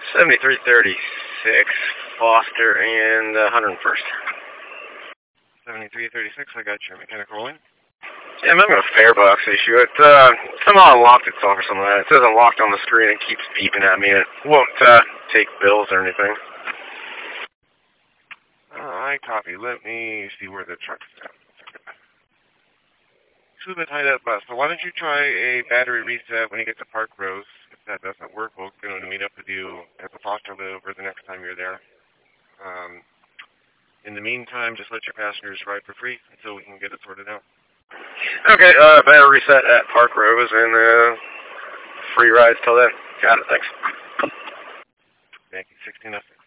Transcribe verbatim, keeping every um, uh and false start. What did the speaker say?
seventy-three thirty-six, Foster and uh, one hundred first. seventy-three thirty-six, I got your mechanic rolling. Yeah, I'm having a fare box issue. It uh, somehow unlocked itself or something like that. It says unlocked on the screen and keeps beeping at me. It won't uh, take bills or anything. Uh, I copy. Let me see where the truck's at. It's a bit tied up, uh, so why don't you try a battery reset when you get to Park Rose? If that doesn't work, we're going to meet up with you at the Foster Liver the next time you're there. Um, in the meantime, just let your passengers ride for free until we can get it sorted out. Okay, uh, battery reset at Park Rose and uh, free rides till then. Got it, thanks. Thank you. sixteen oh six.